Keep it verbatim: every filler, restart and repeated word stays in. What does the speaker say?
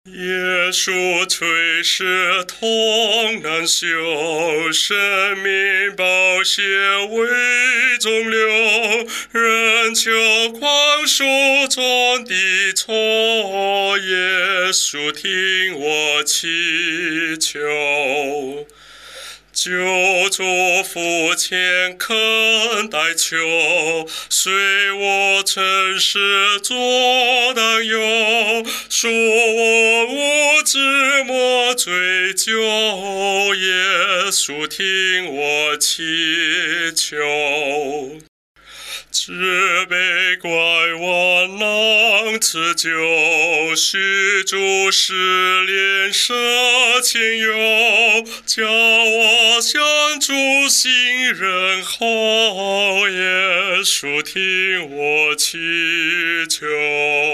耶稣垂世痛难休，生命宝血为中流，人求宽恕中的错，耶稣听我祈求。救主父前恳代求，虽我尘世作党忧，恕我无知莫追究，耶稣听我祈求。慈悲怪我能持久，虚主失恋舍前忧，叫我向主信任后，耶稣听我祈求。